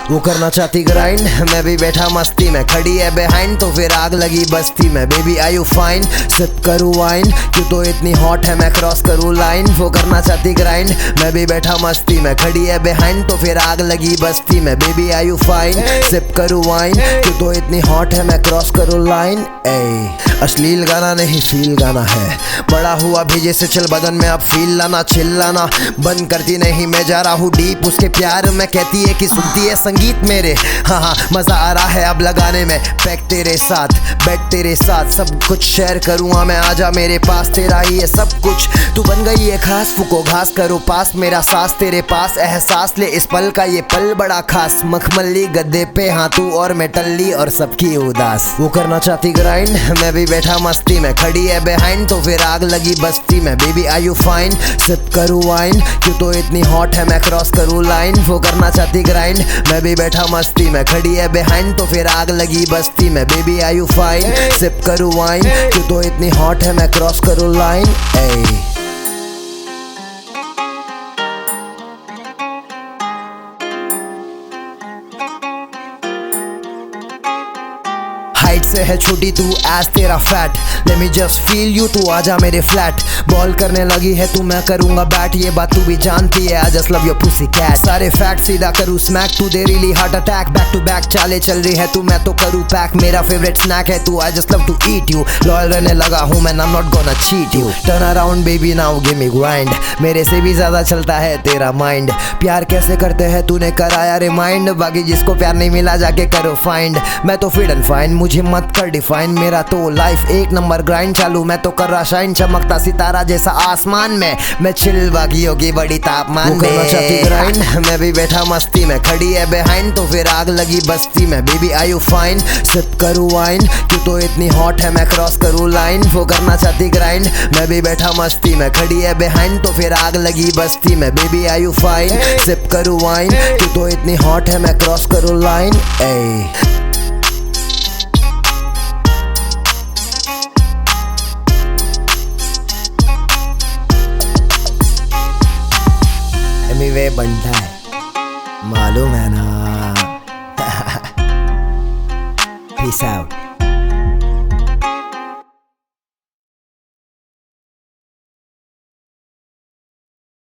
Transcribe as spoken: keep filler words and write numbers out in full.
वो करना चाहती ग्राइंड, मैं भी बैठा मस्ती में, खड़ी है बिहाइंड तो फिर आग लगी बस्ती में। Baby are you fine, sip करूँ वाइन, क्यों तो इतनी हॉट है मैं क्रॉस करूँ लाइन। वो करना चाहती ग्राइंड, मैं भी बैठा मस्ती में, खड़ी है बिहाइंड तो फिर आग लगी बस्ती में। Baby are you fine, sip करूँ वाइन, क्यों तो इतनी हॉट है मैं क्रॉस करूँ लाइन। ए अश्लील गाना नहीं फील गाना है, बड़ा हुआ भेजे से चल बदन में अब फील लाना, चिल्लाना बंद करती नहीं, मैं जा रहा हूँ डीप उसके प्यार में। कहती है कि सुनती है संगीत मेरे, हाँ हाँ मजा आ रहा है अब लगाने में। पैक तेरे साथ, बेड तेरे साथ, सब कुछ शेयर करूँगा मैं, आजा मेरे पास, तेरा ही है सब कुछ। तू बन गई है खास, फूको घास करो पास, मेरा सांस तेरे पास, एहसास ले इस पल का ये पल बड़ा खास। मखमली गद्दे पे हाँ तू और मैं टल्ली और सबकी उदास। वो करना चाहती ग्राइंड, मैं भी बैठा मस्ती में, खड़ी है बिहाइंड तो फिर आग लगी बस्ती में। Baby are you fine, sip करूँ वाइन, क्यों तो इतनी हॉट है मैं क्रॉस करूँ लाइन। वो करना चाहती ग्राइंड, मैं भी बैठा मस्ती में, खड़ी है बिहाइंड तो फिर आग लगी बस्ती में। Baby are you fine, sip करूँ वाइन, क्यों तो इतनी हॉट है मैं क्रॉस करूँ लाइन। ए हाइट से है छोटी तू एज तेरा fat, let me just feel you, तू आजा मेरे फ्लैट। बॉल करने लगी है तू, मैं करूंगा बैट, ये बात तू भी जानती है, I just love your pussy cat. सारे फैक्ट सीधा करूँ स्मैक, तू दे really heart attack. Back to back चाले चल रही है तू, मैं तो करूँ पैक, मेरा फेवरेट स्नैक है तू, I just love to eat you. Loyal रहने लगा हूँ मैं, I am not gonna cheat you. Turn around baby now give me grind, मेरे से भी ज्यादा चलता है तेरा माइंड। प्यार कैसे करते हैं तूने कराया रिमाइंड, बाकी जिसको प्यार नहीं मिला जाके करो फाइंड। मैं तो फिट एंड फाइन, मुझे मत कर डिफाइन, मेरा तो लाइफ एक नंबर ग्राइंड चालू, मैं तो कर रहा शाइन, चमकता सितारा जैसा आसमान में, मैं चिल बाकियों की बड़ी तापमान में। करना चाहती ग्राइंड, मैं भी बैठा मस्ती में, खड़ी है बिहाइंड तो फिर आग लगी बस्ती में। Baby are you fine, sip करूँ वाइन, क्यों तो इतनी हॉट है मैं क्रॉस करूँ लाइन। वो करना चाहती ग्राइंड, मैं भी बैठा मस्ती में, खड़ी है बिहाइंड तो फिर आग लगी बस्ती में। Baby are you fine, sip करूँ वाइन, क्यों तो इतनी हॉट है मैं क्रॉस करूँ लाइन। ए वे बनता है, मालूम है ना। Peace out.